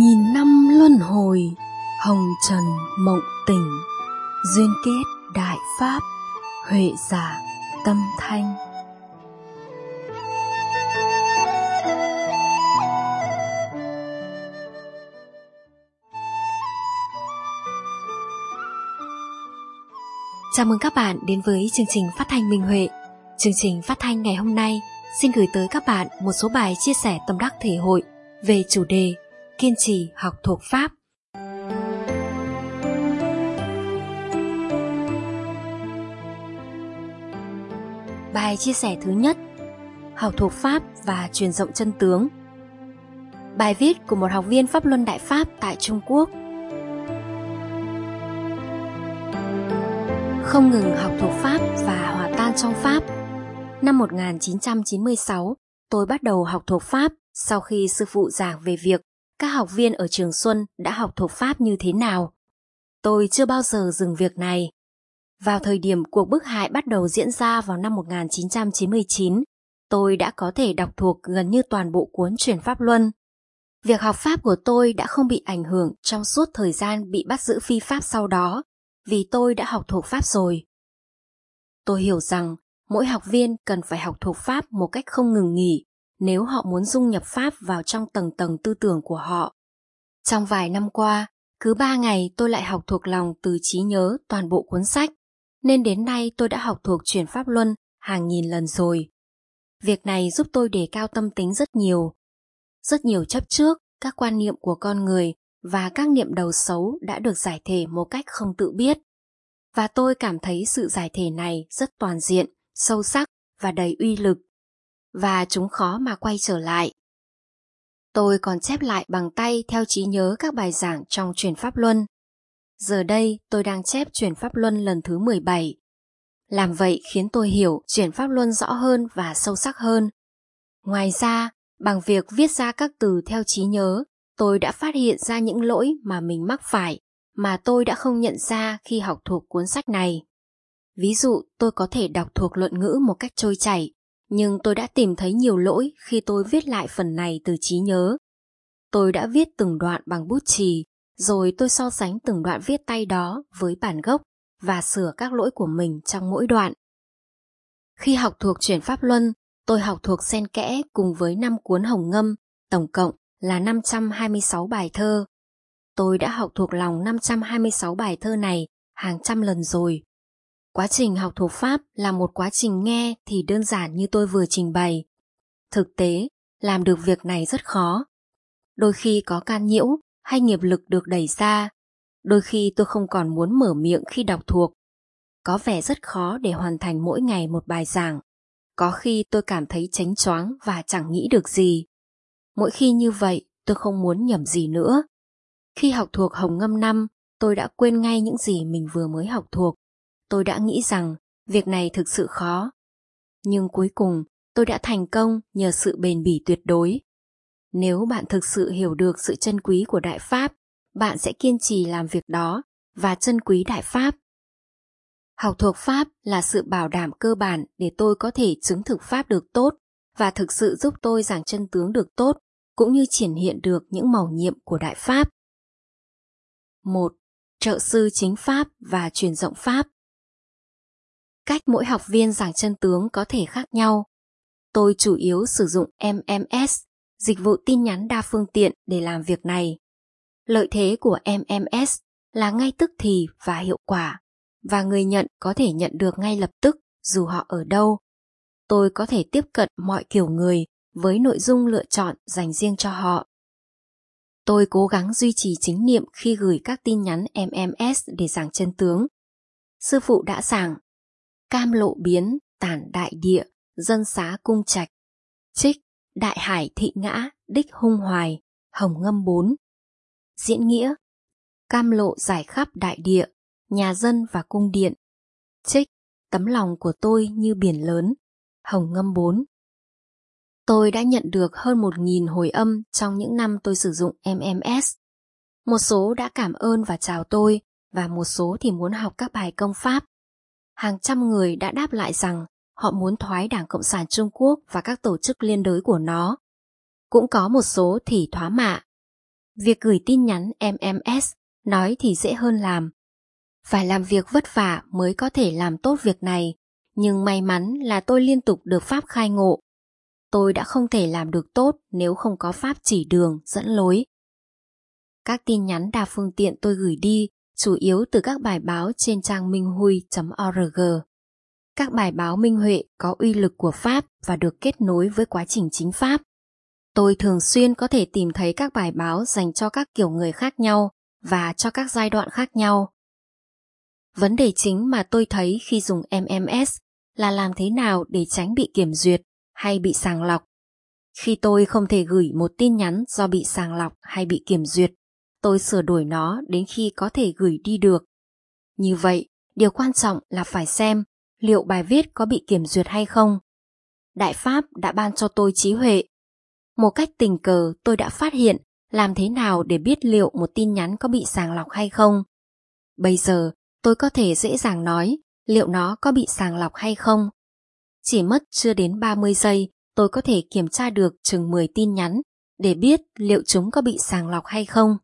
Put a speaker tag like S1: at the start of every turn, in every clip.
S1: nghìn năm luân hồi, hồng trần mộng tỉnh, duyên kết đại pháp, huệ giả tâm thanh. Chào mừng các bạn đến với chương trình phát thanh Minh Huệ. Chương trình phát thanh ngày hôm nay xin gửi tới các bạn một số bài chia sẻ tâm đắc thể hội về chủ đề kiên trì học thuộc Pháp. Bài chia sẻ thứ nhất: học thuộc Pháp và truyền rộng chân tướng. Bài viết của một học viên Pháp Luân Đại Pháp tại Trung Quốc. Không ngừng học thuộc Pháp và hòa tan trong Pháp. Năm 1996, tôi bắt đầu học thuộc Pháp sau khi sư phụ giảng về việc các học viên ở Trường Xuân đã học thuộc Pháp như thế nào. Tôi chưa bao giờ dừng việc này. Vào thời điểm cuộc bức hại bắt đầu diễn ra vào năm 1999, tôi đã có thể đọc thuộc gần như toàn bộ cuốn Chuyển Pháp Luân. Việc học Pháp của tôi đã không bị ảnh hưởng trong suốt thời gian bị bắt giữ phi pháp sau đó, vì tôi đã học thuộc Pháp rồi. Tôi hiểu rằng mỗi học viên cần phải học thuộc Pháp một cách không ngừng nghỉ nếu họ muốn dung nhập Pháp vào trong tầng tầng tư tưởng của họ. Trong vài năm qua, cứ 3 ngày tôi lại học thuộc lòng từ trí nhớ toàn bộ cuốn sách, nên đến nay tôi đã học thuộc Chuyển Pháp Luân hàng nghìn lần rồi. Việc này giúp tôi đề cao tâm tính rất nhiều. Rất nhiều chấp trước, các quan niệm của con người và các niệm đầu xấu đã được giải thể một cách không tự biết. Và tôi cảm thấy sự giải thể này rất toàn diện, sâu sắc và đầy uy lực. Và chúng khó mà quay trở lại. Tôi còn chép lại bằng tay theo trí nhớ các bài giảng trong Chuyển Pháp Luân. Giờ đây tôi đang chép Chuyển Pháp Luân lần thứ 17. Làm vậy khiến tôi hiểu Chuyển Pháp Luân rõ hơn và sâu sắc hơn. Ngoài ra, bằng việc viết ra các từ theo trí nhớ, tôi đã phát hiện ra những lỗi mà mình mắc phải mà tôi đã không nhận ra khi học thuộc cuốn sách này. Ví dụ, tôi có thể đọc thuộc luận ngữ một cách trôi chảy, nhưng tôi đã tìm thấy nhiều lỗi khi tôi viết lại phần này từ trí nhớ. Tôi đã viết từng đoạn bằng bút chì, rồi tôi so sánh từng đoạn viết tay đó với bản gốc và sửa các lỗi của mình trong mỗi đoạn. Khi học thuộc Chuyển Pháp Luân, tôi học thuộc xen kẽ cùng với 5 cuốn Hồng Ngâm, tổng cộng là 526 bài thơ. Tôi đã học thuộc lòng 526 bài thơ này hàng trăm lần rồi. Quá trình học thuộc Pháp là một quá trình nghe thì đơn giản như tôi vừa trình bày. Thực tế, làm được việc này rất khó. Đôi khi có can nhiễu hay nghiệp lực được đẩy ra. Đôi khi tôi không còn muốn mở miệng khi đọc thuộc. Có vẻ rất khó để hoàn thành mỗi ngày một bài giảng. Có khi tôi cảm thấy chánh choáng và chẳng nghĩ được gì. Mỗi khi như vậy, tôi không muốn nhẩm gì nữa. Khi học thuộc Hồng Ngâm 5, tôi đã quên ngay những gì mình vừa mới học thuộc. Tôi đã nghĩ rằng việc này thực sự khó. Nhưng cuối cùng, tôi đã thành công nhờ sự bền bỉ tuyệt đối. Nếu bạn thực sự hiểu được sự chân quý của Đại Pháp, bạn sẽ kiên trì làm việc đó và trân quý Đại Pháp. Học thuộc Pháp là sự bảo đảm cơ bản để tôi có thể chứng thực Pháp được tốt và thực sự giúp tôi giảng chân tướng được tốt, cũng như triển hiện được những mầu nhiệm của Đại Pháp. 1. Trợ sư chính Pháp và truyền rộng Pháp. Cách mỗi học viên giảng chân tướng có thể khác nhau. Tôi chủ yếu sử dụng MMS, dịch vụ tin nhắn đa phương tiện để làm việc này. Lợi thế của MMS là ngay tức thì và hiệu quả, và người nhận có thể nhận được ngay lập tức dù họ ở đâu. Tôi có thể tiếp cận mọi kiểu người với nội dung lựa chọn dành riêng cho họ. Tôi cố gắng duy trì chính niệm khi gửi các tin nhắn MMS để giảng chân tướng. Sư phụ đã giảng: cam lộ biến, tản đại địa, dân xá cung trạch. Trích Đại hải thị ngã, đích hung hoài, Hồng Ngâm 4. Diễn nghĩa: cam lộ giải khắp đại địa, nhà dân và cung điện. Trích Tấm lòng của tôi như biển lớn, Hồng Ngâm 4. Tôi đã nhận được hơn 1.000 hồi âm trong những năm tôi sử dụng MMS. Một số đã cảm ơn và chào tôi, và một số thì muốn học các bài công pháp. Hàng trăm người đã đáp lại rằng họ muốn thoái Đảng Cộng sản Trung Quốc và các tổ chức liên đới của nó. Cũng có một số thì thoá mạ. Việc gửi tin nhắn MMS nói thì dễ hơn làm. Phải làm việc vất vả mới có thể làm tốt việc này, nhưng may mắn là tôi liên tục được Pháp khai ngộ. Tôi đã không thể làm được tốt nếu không có Pháp chỉ đường, dẫn lối. Các tin nhắn đa phương tiện tôi gửi đi chủ yếu từ các bài báo trên trang minhui.org. Các bài báo minh huệ có uy lực của Pháp và được kết nối với quá trình chính Pháp. Tôi thường xuyên có thể tìm thấy các bài báo dành cho các kiểu người khác nhau và cho các giai đoạn khác nhau. Vấn đề chính mà tôi thấy khi dùng MMS là làm thế nào để tránh bị kiểm duyệt hay bị sàng lọc. Khi tôi không thể gửi một tin nhắn do bị sàng lọc hay bị kiểm duyệt, tôi sửa đổi nó đến khi có thể gửi đi được. Như vậy, điều quan trọng là phải xem liệu bài viết có bị kiểm duyệt hay không. Đại Pháp đã ban cho tôi trí huệ. Một cách tình cờ tôi đã phát hiện làm thế nào để biết liệu một tin nhắn có bị sàng lọc hay không. Bây giờ tôi có thể dễ dàng nói liệu nó có bị sàng lọc hay không. Chỉ mất chưa đến 30 giây tôi có thể kiểm tra được chừng 10 tin nhắn để biết liệu chúng có bị sàng lọc hay không.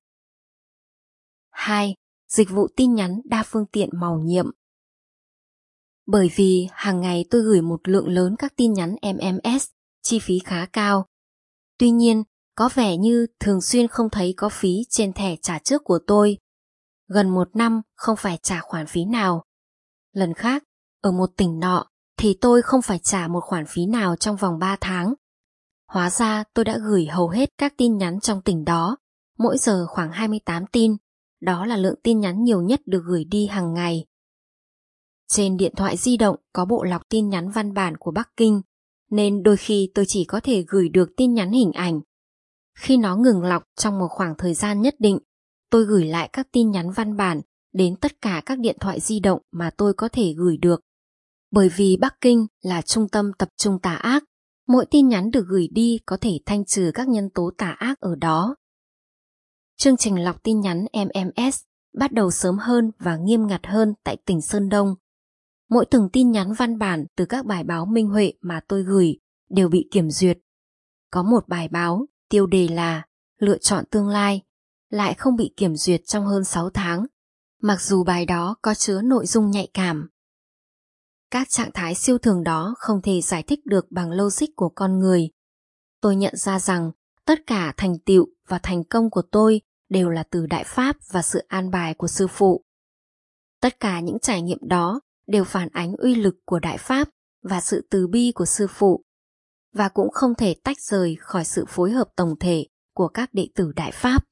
S1: 2. Dịch vụ tin nhắn đa phương tiện màu nhiệm. Bởi vì hàng ngày tôi gửi một lượng lớn các tin nhắn MMS, chi phí khá cao. Tuy nhiên, có vẻ như thường xuyên không thấy có phí trên thẻ trả trước của tôi. Gần 1 năm không phải trả khoản phí nào. Lần khác, ở một tỉnh nọ thì tôi không phải trả một khoản phí nào trong vòng 3 tháng. Hóa ra tôi đã gửi hầu hết các tin nhắn trong tỉnh đó, mỗi giờ khoảng 28 tin. Đó là lượng tin nhắn nhiều nhất được gửi đi hàng ngày. Trên điện thoại di động có bộ lọc tin nhắn văn bản của Bắc Kinh, nên đôi khi tôi chỉ có thể gửi được tin nhắn hình ảnh. Khi nó ngừng lọc trong một khoảng thời gian nhất định, tôi gửi lại các tin nhắn văn bản đến tất cả các điện thoại di động mà tôi có thể gửi được. Bởi vì Bắc Kinh là trung tâm tập trung tà ác, mỗi tin nhắn được gửi đi có thể thanh trừ các nhân tố tà ác ở đó. Chương trình lọc tin nhắn MMS bắt đầu sớm hơn và nghiêm ngặt hơn tại tỉnh Sơn Đông. Mỗi từng tin nhắn văn bản từ các bài báo minh huệ mà tôi gửi đều bị kiểm duyệt. Có một bài báo, tiêu đề là Lựa chọn tương lai, lại không bị kiểm duyệt trong hơn 6 tháng, mặc dù bài đó có chứa nội dung nhạy cảm. Các trạng thái siêu thường đó không thể giải thích được bằng logic của con người. Tôi nhận ra rằng tất cả thành tựu và thành công của tôi đều là từ Đại Pháp và sự an bài của sư phụ. Tất cả những trải nghiệm đó đều phản ánh uy lực của Đại Pháp và sự từ bi của sư phụ, và cũng không thể tách rời khỏi sự phối hợp tổng thể của các đệ tử Đại Pháp.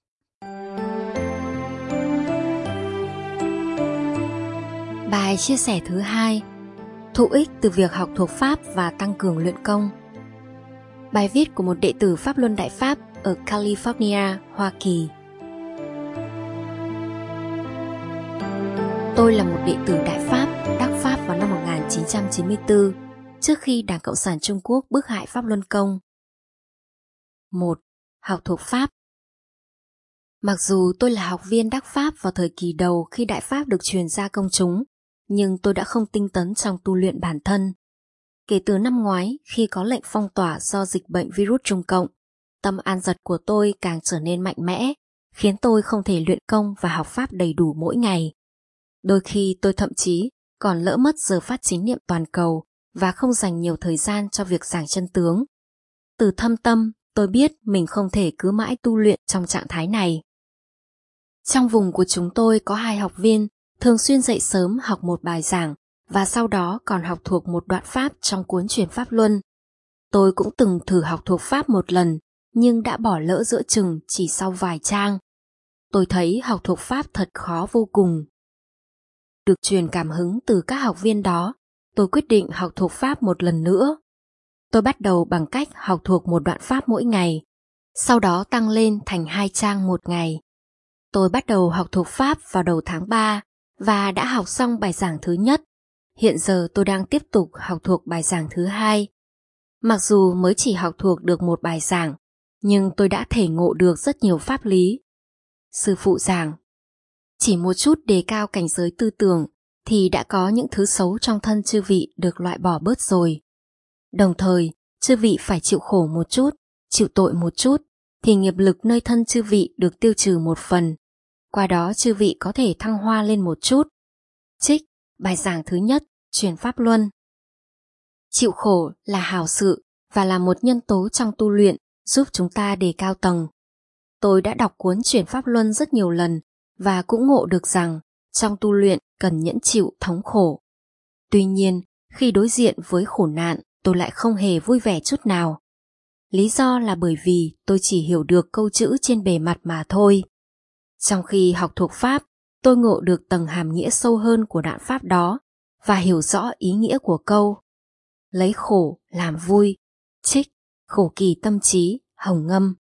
S1: Bài chia sẻ thứ 2: thụ ích từ việc học thuộc Pháp và tăng cường luyện công. Bài viết của một đệ tử Pháp Luân Đại Pháp ở California, Hoa Kỳ. Tôi là một đệ tử Đại Pháp, đắc Pháp vào năm 1994, trước khi Đảng Cộng sản Trung Quốc bức hại Pháp Luân Công. 1. Học thuộc Pháp. Mặc dù tôi là học viên đắc Pháp vào thời kỳ đầu khi Đại Pháp được truyền ra công chúng, nhưng tôi đã không tinh tấn trong tu luyện bản thân. Kể từ năm ngoái, khi có lệnh phong tỏa do dịch bệnh virus Trung Cộng, tâm an dật của tôi càng trở nên mạnh mẽ, khiến tôi không thể luyện công và học Pháp đầy đủ mỗi ngày. Đôi khi tôi thậm chí còn lỡ mất giờ phát chính niệm toàn cầu và không dành nhiều thời gian cho việc giảng chân tướng. Từ thâm tâm, tôi biết mình không thể cứ mãi tu luyện trong trạng thái này. Trong vùng của chúng tôi có 2 học viên thường xuyên dậy sớm học một bài giảng và sau đó còn học thuộc một đoạn Pháp trong cuốn Truyền Pháp Luân. Tôi cũng từng thử học thuộc Pháp một lần, nhưng đã bỏ lỡ giữa chừng chỉ sau vài trang. Tôi thấy học thuộc Pháp thật khó vô cùng. Được truyền cảm hứng từ các học viên đó, tôi quyết định học thuộc Pháp một lần nữa. Tôi bắt đầu bằng cách học thuộc một đoạn Pháp mỗi ngày, sau đó tăng lên thành 2 trang một ngày. Tôi bắt đầu học thuộc Pháp vào đầu tháng 3 và đã học xong bài giảng thứ nhất. Hiện giờ tôi đang tiếp tục học thuộc bài giảng thứ 2. Mặc dù mới chỉ học thuộc được một bài giảng, nhưng tôi đã thể ngộ được rất nhiều pháp lý. Sư phụ giảng, chỉ một chút đề cao cảnh giới tư tưởng thì đã có những thứ xấu trong thân chư vị được loại bỏ bớt rồi. Đồng thời, chư vị phải chịu khổ một chút, chịu tội một chút, thì nghiệp lực nơi thân chư vị được tiêu trừ một phần. Qua đó chư vị có thể thăng hoa lên một chút. Trích bài giảng thứ nhất, Chuyển Pháp Luân. Chịu khổ là hảo sự và là một nhân tố trong tu luyện giúp chúng ta đề cao tầng. Tôi đã đọc cuốn Chuyển Pháp Luân rất nhiều lần và cũng ngộ được rằng trong tu luyện cần nhẫn chịu thống khổ. Tuy nhiên, khi đối diện với khổ nạn, tôi lại không hề vui vẻ chút nào. Lý do là bởi vì tôi chỉ hiểu được câu chữ trên bề mặt mà thôi. Trong khi học thuộc Pháp, tôi ngộ được tầng hàm nghĩa sâu hơn của đoạn Pháp đó và hiểu rõ ý nghĩa của câu lấy khổ làm vui, trích khổ kỳ tâm trí, Hồng Ngâm.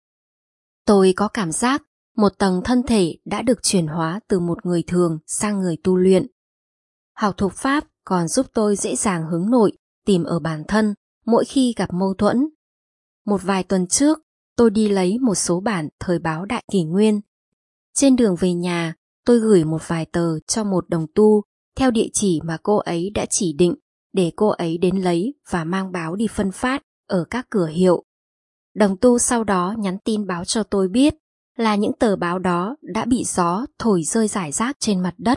S1: Tôi có cảm giác một tầng thân thể đã được chuyển hóa từ một người thường sang người tu luyện. Học thuộc Pháp còn giúp tôi dễ dàng hướng nội, tìm ở bản thân mỗi khi gặp mâu thuẫn. Một vài tuần trước, tôi đi lấy một số bản thời báo Đại Kỷ Nguyên. Trên đường về nhà, tôi gửi một vài tờ cho một đồng tu theo địa chỉ mà cô ấy đã chỉ định để cô ấy đến lấy và mang báo đi phân phát ở các cửa hiệu. Đồng tu sau đó nhắn tin báo cho tôi biết là những tờ báo đó đã bị gió thổi rơi rải rác trên mặt đất.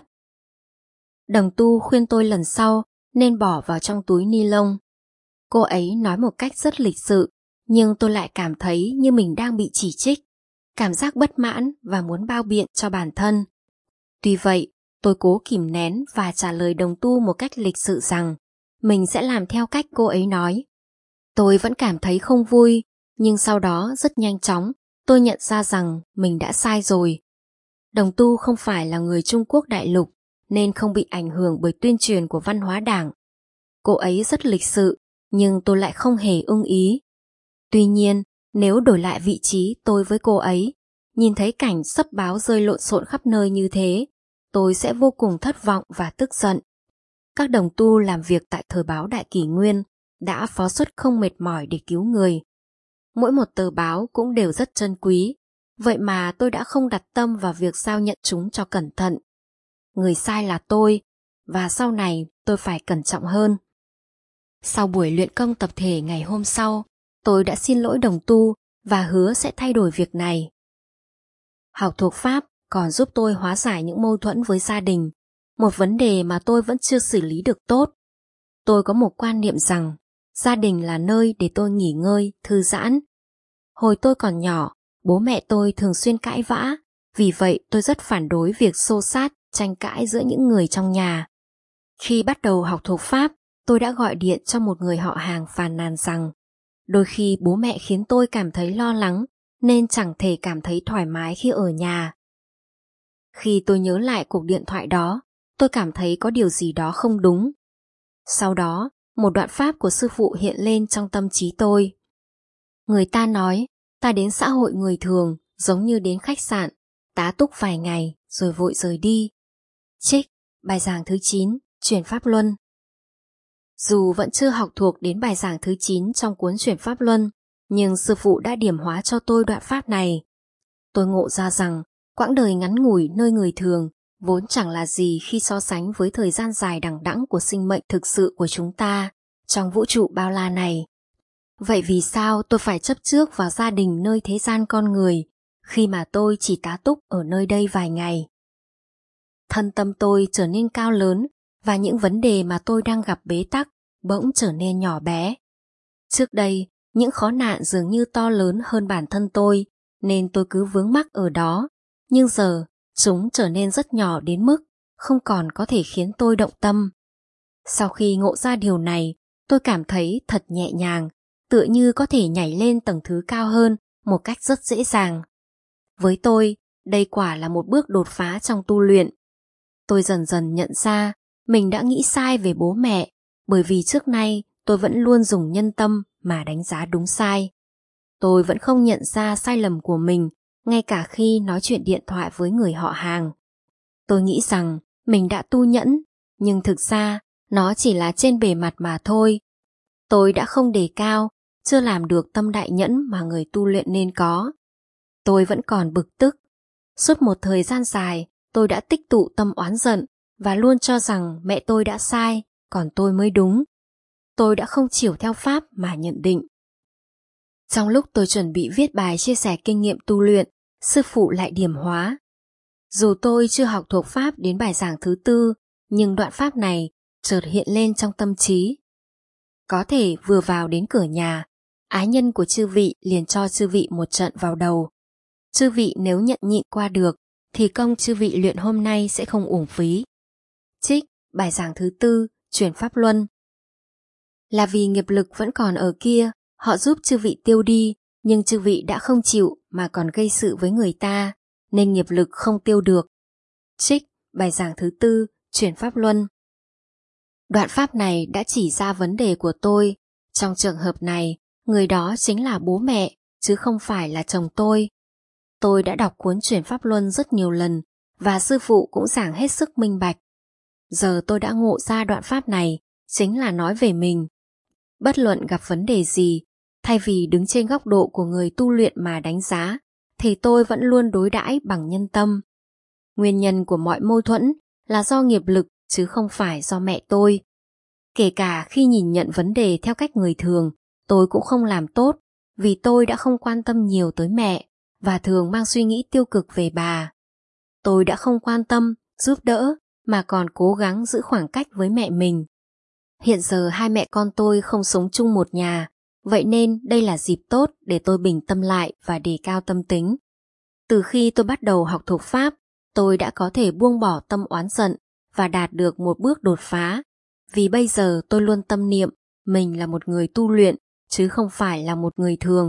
S1: Đồng tu khuyên tôi lần sau nên bỏ vào trong túi ni lông. Cô ấy nói một cách rất lịch sự, nhưng tôi lại cảm thấy như mình đang bị chỉ trích, cảm giác bất mãn và muốn bao biện cho bản thân. Tuy vậy, tôi cố kìm nén và trả lời đồng tu một cách lịch sự rằng mình sẽ làm theo cách cô ấy nói. Tôi vẫn cảm thấy không vui, nhưng sau đó rất nhanh chóng tôi nhận ra rằng mình đã sai rồi. Đồng tu không phải là người Trung Quốc đại lục nên không bị ảnh hưởng bởi tuyên truyền của văn hóa đảng. Cô ấy rất lịch sự, nhưng tôi lại không hề ưng ý. Tuy nhiên, nếu đổi lại vị trí tôi với cô ấy, nhìn thấy cảnh xấp báo rơi lộn xộn khắp nơi như thế, tôi sẽ vô cùng thất vọng và tức giận. Các đồng tu làm việc tại thời báo Đại Kỷ Nguyên đã phó xuất không mệt mỏi để cứu người. Mỗi một tờ báo cũng đều rất trân quý, vậy mà tôi đã không đặt tâm vào việc giao nhận chúng cho cẩn thận. Người sai là tôi, và sau này tôi phải cẩn trọng hơn. Sau buổi luyện công tập thể ngày hôm sau, tôi đã xin lỗi đồng tu và hứa sẽ thay đổi việc này. Học thuộc Pháp còn giúp tôi hóa giải những mâu thuẫn với gia đình, một vấn đề mà tôi vẫn chưa xử lý được tốt. Tôi có một quan niệm rằng gia đình là nơi để tôi nghỉ ngơi, thư giãn. Hồi tôi còn nhỏ, bố mẹ tôi thường xuyên cãi vã, vì vậy tôi rất phản đối việc xô xát, tranh cãi giữa những người trong nhà. Khi bắt đầu học thuộc Pháp, tôi đã gọi điện cho một người họ hàng phàn nàn rằng đôi khi bố mẹ khiến tôi cảm thấy lo lắng nên chẳng thể cảm thấy thoải mái khi ở nhà. Khi tôi nhớ lại cuộc điện thoại đó, tôi cảm thấy có điều gì đó không đúng. Sau đó, một đoạn Pháp của sư phụ hiện lên trong tâm trí tôi. Người ta nói, ta đến xã hội người thường giống như đến khách sạn, tá túc vài ngày rồi vội rời đi. Trích bài giảng thứ 9, Chuyển Pháp Luân. Dù vẫn chưa học thuộc đến bài giảng thứ 9 trong cuốn Chuyển Pháp Luân, nhưng sư phụ đã điểm hóa cho tôi đoạn Pháp này. Tôi ngộ ra rằng quãng đời ngắn ngủi nơi người thường vốn chẳng là gì khi so sánh với thời gian dài đằng đẵng của sinh mệnh thực sự của chúng ta trong vũ trụ bao la này. Vậy vì sao tôi phải chấp trước vào gia đình nơi thế gian con người khi mà tôi chỉ tá túc ở nơi đây vài ngày? Thân tâm tôi trở nên cao lớn và những vấn đề mà tôi đang gặp bế tắc bỗng trở nên nhỏ bé. Trước đây, những khó nạn dường như to lớn hơn bản thân tôi nên tôi cứ vướng mắc ở đó, nhưng giờ chúng trở nên rất nhỏ đến mức không còn có thể khiến tôi động tâm. Sau khi ngộ ra điều này, tôi cảm thấy thật nhẹ nhàng, tựa như có thể nhảy lên tầng thứ cao hơn một cách rất dễ dàng. Với tôi, đây quả là một bước đột phá trong tu luyện. Tôi dần dần nhận ra mình đã nghĩ sai về bố mẹ, bởi vì trước nay tôi vẫn luôn dùng nhân tâm mà đánh giá đúng sai. Tôi vẫn không nhận ra sai lầm của mình, ngay cả khi nói chuyện điện thoại với người họ hàng. Tôi nghĩ rằng mình đã tu nhẫn, nhưng thực ra nó chỉ là trên bề mặt mà thôi. Tôi đã không đề cao, chưa làm được tâm đại nhẫn mà người tu luyện nên có. Tôi vẫn còn bực tức. Suốt một thời gian dài, tôi đã tích tụ tâm oán giận và luôn cho rằng mẹ tôi đã sai, còn tôi mới đúng. Tôi đã không chiều theo Pháp mà nhận định. Trong lúc tôi chuẩn bị viết bài chia sẻ kinh nghiệm tu luyện, sư phụ lại điểm hóa. Dù tôi chưa học thuộc pháp đến bài giảng thứ 4, nhưng đoạn pháp này chợt hiện lên trong tâm trí. Có thể vừa vào đến cửa nhà, ái nhân của chư vị liền cho chư vị một trận vào đầu. Chư vị nếu nhận nhịn qua được, thì công chư vị luyện hôm nay sẽ không uổng phí. Trích bài giảng thứ 4, chuyển pháp luân. Là vì nghiệp lực vẫn còn ở kia, họ giúp chư vị tiêu đi, nhưng chư vị đã không chịu mà còn gây sự với người ta, nên nghiệp lực không tiêu được. Trích bài giảng thứ 4, chuyển pháp luân. Đoạn pháp này đã chỉ ra vấn đề của tôi. Trong trường hợp này, người đó chính là bố mẹ, chứ không phải là chồng tôi. Tôi đã đọc cuốn chuyển pháp luân rất nhiều lần, và sư phụ cũng giảng hết sức minh bạch. Giờ tôi đã ngộ ra đoạn pháp này, chính là nói về mình. Bất luận gặp vấn đề gì, thay vì đứng trên góc độ của người tu luyện mà đánh giá, thì tôi vẫn luôn đối đãi bằng nhân tâm. Nguyên nhân của mọi mâu thuẫn là do nghiệp lực chứ không phải do mẹ tôi. Kể cả khi nhìn nhận vấn đề theo cách người thường, tôi cũng không làm tốt, vì tôi đã không quan tâm nhiều tới mẹ và thường mang suy nghĩ tiêu cực về bà. Tôi đã không quan tâm, giúp đỡ mà còn cố gắng giữ khoảng cách với mẹ mình. Hiện giờ hai mẹ con tôi không sống chung một nhà, vậy nên đây là dịp tốt để tôi bình tâm lại và đề cao tâm tính. Từ khi tôi bắt đầu học thuộc pháp, tôi đã có thể buông bỏ tâm oán giận và đạt được một bước đột phá, vì bây giờ tôi luôn tâm niệm mình là một người tu luyện, chứ không phải là một người thường.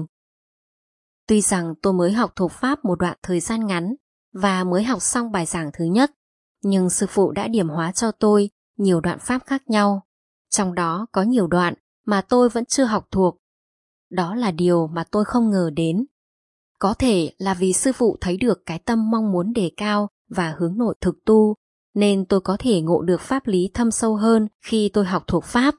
S1: Tuy rằng tôi mới học thuộc pháp một đoạn thời gian ngắn và mới học xong bài giảng thứ nhất, nhưng sư phụ đã điểm hóa cho tôi nhiều đoạn pháp khác nhau, trong đó có nhiều đoạn mà tôi vẫn chưa học thuộc. Đó là điều mà tôi không ngờ đến. Có thể là vì sư phụ thấy được cái tâm mong muốn đề cao và hướng nội thực tu, nên tôi có thể ngộ được pháp lý thâm sâu hơn khi tôi học thuộc pháp.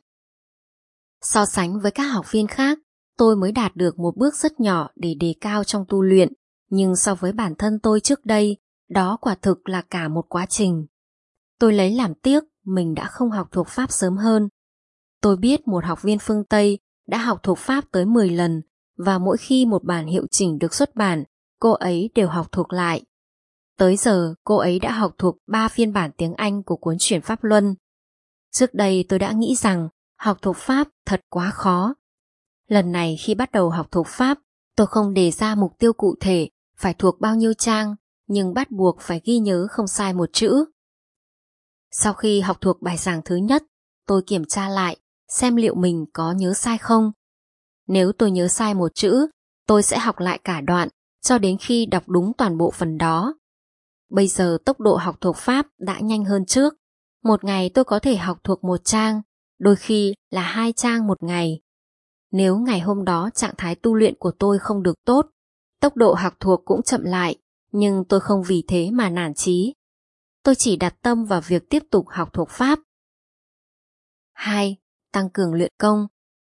S1: So sánh với các học viên khác, tôi mới đạt được một bước rất nhỏ để đề cao trong tu luyện, nhưng so với bản thân tôi trước đây, đó quả thực là cả một quá trình. Tôi lấy làm tiếc mình đã không học thuộc pháp sớm hơn. Tôi biết một học viên phương Tây đã học thuộc pháp tới 10 lần, và mỗi khi một bản hiệu chỉnh được xuất bản, cô ấy đều học thuộc lại. Tới giờ, cô ấy đã học thuộc 3 phiên bản tiếng Anh của cuốn chuyển pháp luân. Trước đây tôi đã nghĩ rằng học thuộc pháp thật quá khó. Lần này khi bắt đầu học thuộc pháp, tôi không đề ra mục tiêu cụ thể phải thuộc bao nhiêu trang, nhưng bắt buộc phải ghi nhớ không sai một chữ. Sau khi học thuộc bài giảng thứ nhất, tôi kiểm tra lại xem liệu mình có nhớ sai không. Nếu tôi nhớ sai một chữ, tôi sẽ học lại cả đoạn cho đến khi đọc đúng toàn bộ phần đó. Bây giờ tốc độ học thuộc pháp đã nhanh hơn trước. Một ngày tôi có thể học thuộc 1 trang, đôi khi là 2 trang một ngày. Nếu ngày hôm đó trạng thái tu luyện của tôi không được tốt, tốc độ học thuộc cũng chậm lại, nhưng tôi không vì thế mà nản chí. Tôi chỉ đặt tâm vào việc tiếp tục học thuộc pháp. 2. Tăng cường luyện công.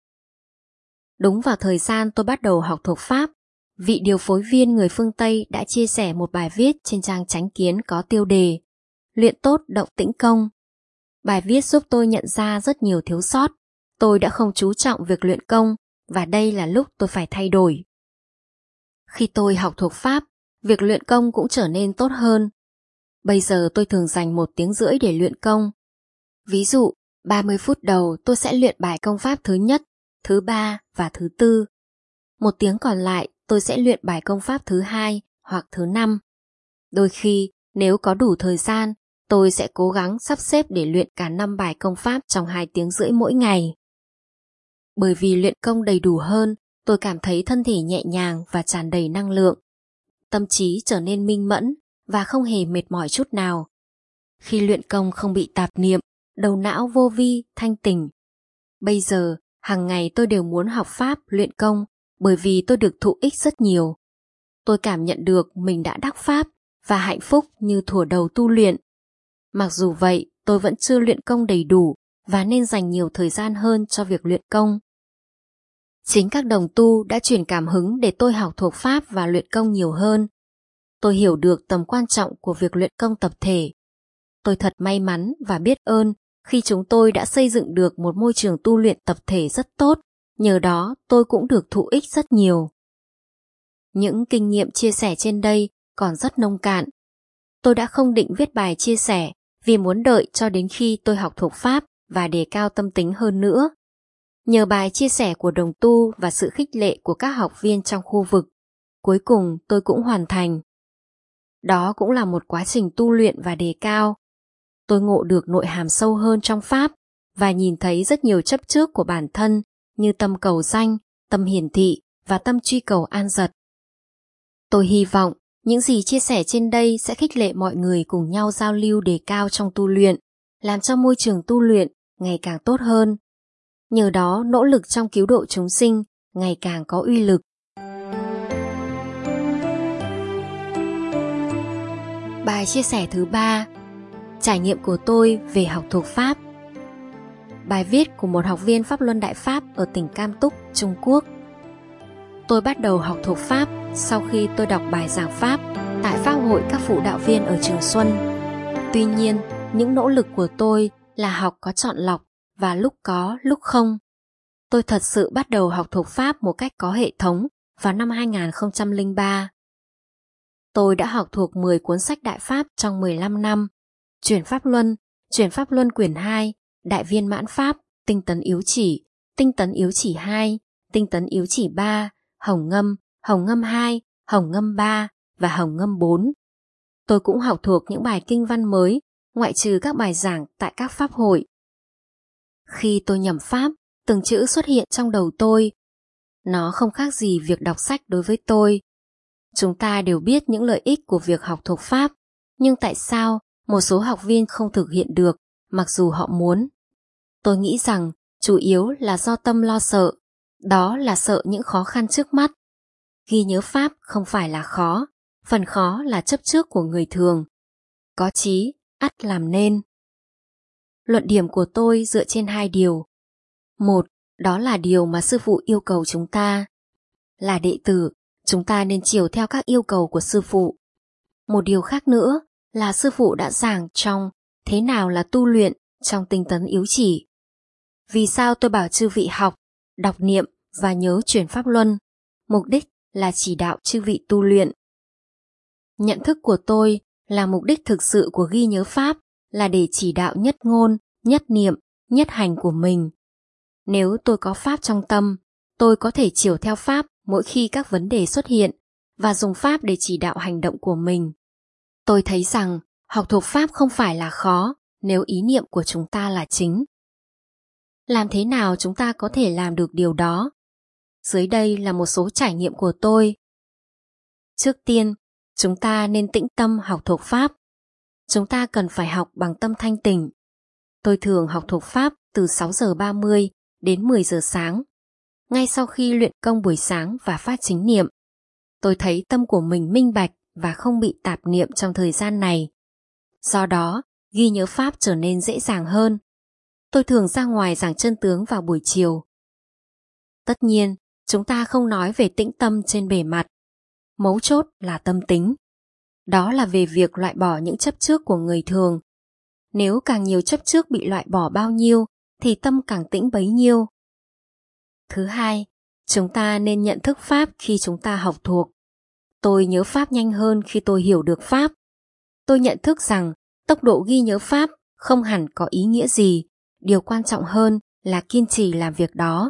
S1: Đúng vào thời gian tôi bắt đầu học thuộc pháp, vị điều phối viên người phương Tây đã chia sẻ một bài viết trên trang Chánh Kiến có tiêu đề Luyện tốt động tĩnh công. Bài viết giúp tôi nhận ra rất nhiều thiếu sót. Tôi đã không chú trọng việc luyện công, và đây là lúc tôi phải thay đổi. Khi tôi học thuộc pháp, việc luyện công cũng trở nên tốt hơn. Bây giờ tôi thường dành 1 tiếng rưỡi để luyện công. Ví dụ, 30 phút đầu tôi sẽ luyện bài công pháp thứ nhất, thứ 3 và thứ 4. 1 tiếng còn lại tôi sẽ luyện bài công pháp thứ 2 hoặc thứ 5. Đôi khi, nếu có đủ thời gian, tôi sẽ cố gắng sắp xếp để luyện cả 5 bài công pháp trong 2 tiếng rưỡi mỗi ngày. Bởi vì luyện công đầy đủ hơn, tôi cảm thấy thân thể nhẹ nhàng và tràn đầy năng lượng. Tâm trí trở nên minh mẫn và không hề mệt mỏi chút nào. Khi luyện công không bị tạp niệm, đầu não vô vi, thanh tỉnh. Bây giờ, hàng ngày tôi đều muốn học pháp, luyện công, bởi vì tôi được thụ ích rất nhiều. Tôi cảm nhận được mình đã đắc pháp và hạnh phúc như thuở đầu tu luyện. Mặc dù vậy, tôi vẫn chưa luyện công đầy đủ và nên dành nhiều thời gian hơn cho việc luyện công. Chính các đồng tu đã truyền cảm hứng để tôi học thuộc pháp và luyện công nhiều hơn. Tôi hiểu được tầm quan trọng của việc luyện công tập thể. Tôi thật may mắn và biết ơn khi chúng tôi đã xây dựng được một môi trường tu luyện tập thể rất tốt Nhờ đó tôi cũng được thụ ích rất nhiều. Những kinh nghiệm chia sẻ trên đây còn rất nông cạn. Tôi đã không định viết bài chia sẻ vì muốn đợi cho đến khi tôi học thuộc Pháp và đề cao tâm tính hơn nữa. Nhờ bài chia sẻ của đồng tu và sự khích lệ của các học viên trong khu vực, cuối cùng tôi cũng hoàn thành. Đó cũng là một quá trình tu luyện và đề cao. Tôi ngộ được nội hàm sâu hơn trong Pháp và nhìn thấy rất nhiều chấp trước của bản thân như tâm cầu danh, tâm hiển thị và tâm truy cầu an dật. Tôi hy vọng những gì chia sẻ trên đây sẽ khích lệ mọi người cùng nhau giao lưu đề cao trong tu luyện, làm cho môi trường tu luyện ngày càng tốt hơn. Nhờ đó nỗ lực trong cứu độ chúng sinh ngày càng có uy lực. Bài chia sẻ thứ 3: Trải nghiệm của tôi về học thuộc Pháp. Bài viết của một học viên Pháp Luân Đại Pháp ở tỉnh Cam Túc, Trung Quốc. Tôi bắt đầu học thuộc Pháp sau khi tôi đọc bài giảng Pháp tại Pháp hội các phụ đạo viên ở Trường Xuân. Tuy nhiên, những nỗ lực của tôi là học có chọn lọc và lúc có, lúc không. Tôi thật sự bắt đầu học thuộc Pháp một cách có hệ thống vào năm 2003. Tôi đã học thuộc 10 cuốn sách Đại Pháp trong 15 năm: Chuyển Pháp Luân quyển 2, Đại Viên Mãn Pháp, Tinh tấn yếu chỉ 2, Tinh tấn yếu chỉ 3, Hồng ngâm 2, Hồng ngâm 3 và Hồng ngâm 4. Tôi cũng học thuộc những bài kinh văn mới, ngoại trừ các bài giảng tại các pháp hội. Khi tôi nhẩm Pháp, từng chữ xuất hiện trong đầu tôi. Nó không khác gì việc đọc sách đối với tôi. Chúng ta đều biết những lợi ích của việc học thuộc Pháp, nhưng tại sao một số học viên không thực hiện được mặc dù họ muốn? Tôi nghĩ rằng chủ yếu là do tâm lo sợ, đó là sợ những khó khăn trước mắt. Ghi nhớ Pháp không phải là khó, phần khó là chấp trước của người thường. Có chí, ắt làm nên. Luận điểm của tôi dựa trên 2 điều. Một, đó là điều mà sư phụ yêu cầu chúng ta. Là đệ tử, chúng ta nên chiều theo các yêu cầu của sư phụ. Một điều khác nữa là sư phụ đã giảng trong Thế nào là tu luyện trong Tinh tấn yếu chỉ. Vì sao tôi bảo chư vị học, đọc niệm và nhớ chuyển Pháp Luân? Mục đích là chỉ đạo chư vị tu luyện. Nhận thức của tôi là mục đích thực sự của ghi nhớ Pháp là để chỉ đạo nhất ngôn, nhất niệm, nhất hành của mình. Nếu tôi có Pháp trong tâm, tôi có thể chiều theo Pháp mỗi khi các vấn đề xuất hiện và dùng Pháp để chỉ đạo hành động của mình. Tôi thấy rằng học thuộc Pháp không phải là khó nếu ý niệm của chúng ta là chính. Làm thế nào chúng ta có thể làm được điều đó? Dưới đây là một số trải nghiệm của tôi. Trước tiên, chúng ta nên tĩnh tâm học thuộc Pháp. Chúng ta cần phải học bằng tâm thanh tịnh. Tôi thường học thuộc Pháp từ 6 giờ 30 đến 10 giờ sáng, ngay sau khi luyện công buổi sáng và phát chính niệm. Tôi thấy tâm của mình minh bạch và không bị tạp niệm trong thời gian này. Do đó, ghi nhớ Pháp trở nên dễ dàng hơn. Tôi thường ra ngoài giảng chân tướng vào buổi chiều. Tất nhiên, chúng ta không nói về tĩnh tâm trên bề mặt. Mấu chốt là tâm tính. Đó là về việc loại bỏ những chấp trước của người thường. Nếu càng nhiều chấp trước bị loại bỏ bao nhiêu, thì tâm càng tĩnh bấy nhiêu. Thứ hai, chúng ta nên nhận thức Pháp khi chúng ta học thuộc. Tôi nhớ Pháp nhanh hơn khi tôi hiểu được Pháp. Tôi nhận thức rằng tốc độ ghi nhớ Pháp không hẳn có ý nghĩa gì, điều quan trọng hơn là kiên trì làm việc đó.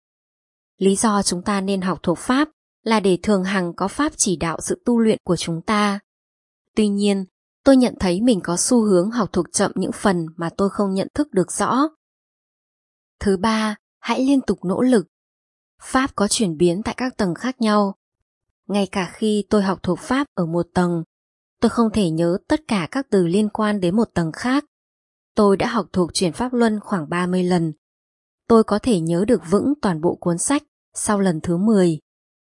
S1: Lý do chúng ta nên học thuộc Pháp là để thường hằng có Pháp chỉ đạo sự tu luyện của chúng ta. Tuy nhiên, tôi nhận thấy mình có xu hướng học thuộc chậm những phần mà tôi không nhận thức được rõ. Thứ ba, hãy liên tục nỗ lực. Pháp có chuyển biến tại các tầng khác nhau. Ngay cả khi tôi học thuộc Pháp ở một tầng, tôi không thể nhớ tất cả các từ liên quan đến một tầng khác. Tôi đã học thuộc chuyển Pháp Luân khoảng 30 lần. Tôi có thể nhớ được vững toàn bộ cuốn sách sau lần thứ 10.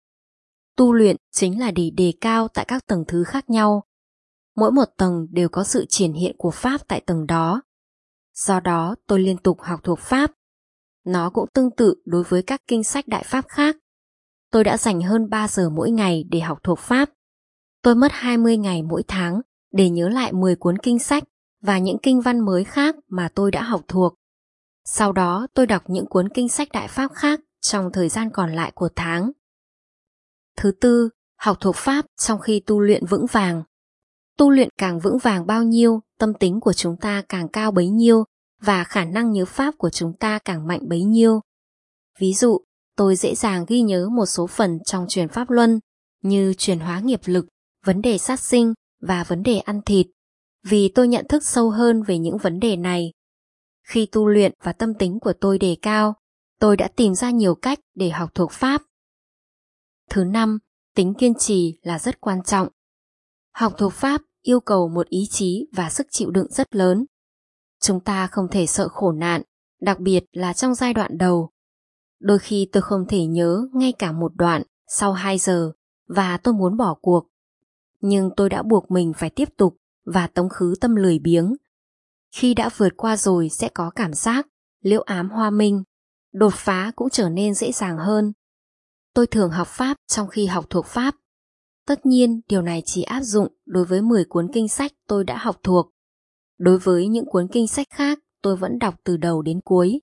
S1: Tu luyện chính là để đề cao tại các tầng thứ khác nhau. Mỗi một tầng đều có sự triển hiện của Pháp tại tầng đó. Do đó tôi liên tục học thuộc Pháp. Nó cũng tương tự đối với các kinh sách Đại Pháp khác. Tôi đã dành hơn 3 giờ mỗi ngày để học thuộc Pháp. Tôi mất 20 ngày mỗi tháng để nhớ lại 10 cuốn kinh sách và những kinh văn mới khác mà tôi đã học thuộc. Sau đó tôi đọc những cuốn kinh sách Đại Pháp khác trong thời gian còn lại của tháng. Thứ tư, học thuộc pháp trong khi tu luyện vững vàng. Tu luyện càng vững vàng bao nhiêu, tâm tính của chúng ta càng cao bấy nhiêu và khả năng nhớ pháp của chúng ta càng mạnh bấy nhiêu. Ví dụ, tôi dễ dàng ghi nhớ một số phần trong truyền pháp luân như chuyển hóa nghiệp lực, vấn đề sát sinh và vấn đề ăn thịt, vì tôi nhận thức sâu hơn về những vấn đề này. Khi tu luyện và tâm tính của tôi đề cao, tôi đã tìm ra nhiều cách để học thuộc pháp. Thứ năm, tính kiên trì là rất quan trọng. Học thuộc pháp yêu cầu một ý chí và sức chịu đựng rất lớn. Chúng ta không thể sợ khổ nạn, đặc biệt là trong giai đoạn đầu. Đôi khi tôi không thể nhớ ngay cả một đoạn sau 2 giờ và tôi muốn bỏ cuộc. Nhưng tôi đã buộc mình phải tiếp tục và tống khứ tâm lười biếng. Khi đã vượt qua rồi sẽ có cảm giác liễu ám hoa minh, đột phá cũng trở nên dễ dàng hơn. Tôi thường học pháp trong khi học thuộc pháp. Tất nhiên điều này chỉ áp dụng đối với 10 cuốn kinh sách tôi đã học thuộc. Đối với những cuốn kinh sách khác tôi vẫn đọc từ đầu đến cuối.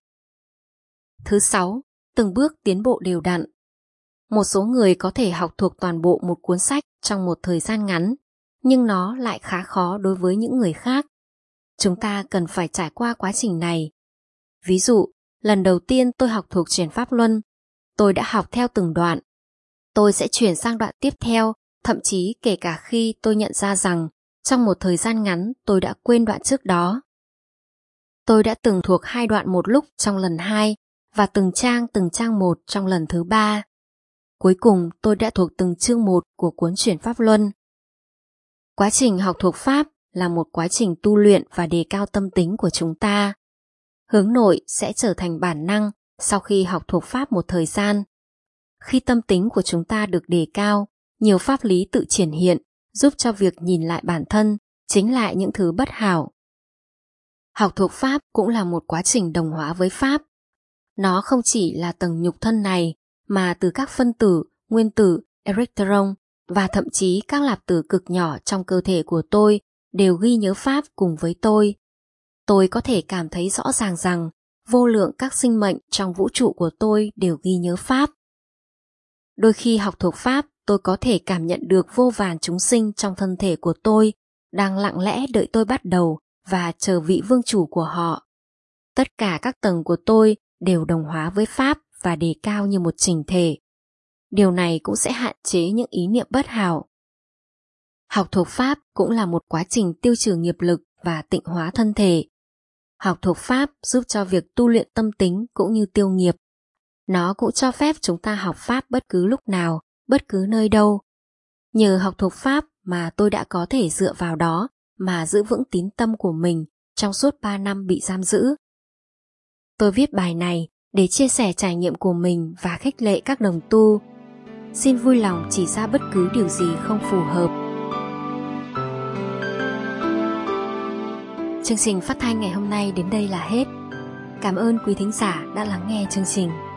S1: Thứ sáu, từng bước tiến bộ đều đặn. Một số người có thể học thuộc toàn bộ một cuốn sách trong một thời gian ngắn, nhưng nó lại khá khó đối với những người khác. Chúng ta cần phải trải qua quá trình này. Ví dụ, lần đầu tiên tôi học thuộc truyền pháp luân, tôi đã học theo từng đoạn. Tôi sẽ chuyển sang đoạn tiếp theo, thậm chí kể cả khi tôi nhận ra rằng trong một thời gian ngắn tôi đã quên đoạn trước đó. Tôi đã từng thuộc 2 đoạn một lúc trong lần 2 và từng trang một trong lần thứ 3. Cuối cùng tôi đã thuộc từng chương 1 của cuốn chuyển pháp luân. Quá trình học thuộc pháp là một quá trình tu luyện và đề cao tâm tính của chúng ta. Hướng nội sẽ trở thành bản năng sau khi học thuộc pháp một thời gian. Khi tâm tính của chúng ta được đề cao, nhiều pháp lý tự triển hiện, giúp cho việc nhìn lại bản thân, chính lại những thứ bất hảo. Học thuộc pháp cũng là một quá trình đồng hóa với pháp. Nó không chỉ là tầng nhục thân này, mà từ các phân tử, nguyên tử, electron và thậm chí các lạp tử cực nhỏ trong cơ thể của tôi đều ghi nhớ pháp cùng với tôi. Tôi có thể cảm thấy rõ ràng rằng vô lượng các sinh mệnh trong vũ trụ của tôi đều ghi nhớ pháp. Đôi khi học thuộc pháp, tôi có thể cảm nhận được vô vàn chúng sinh trong thân thể của tôi đang lặng lẽ đợi tôi bắt đầu và chờ vị vương chủ của họ. Tất cả các tầng của tôi đều đồng hóa với pháp và đề cao như một chỉnh thể. Điều này cũng sẽ hạn chế những ý niệm bất hảo. Học thuộc pháp cũng là một quá trình tiêu trừ nghiệp lực và tịnh hóa thân thể. Học thuộc pháp giúp cho việc tu luyện tâm tính cũng như tiêu nghiệp. Nó cũng cho phép chúng ta học pháp bất cứ lúc nào, bất cứ nơi đâu. Nhờ học thuộc pháp mà tôi đã có thể dựa vào đó mà giữ vững tín tâm của mình trong suốt 3 năm bị giam giữ. Tôi viết bài này để chia sẻ trải nghiệm của mình và khích lệ các đồng tu. Xin vui lòng chỉ ra bất cứ điều gì không phù hợp. Chương trình phát thanh ngày hôm nay đến đây là hết. Cảm ơn quý thính giả đã lắng nghe chương trình.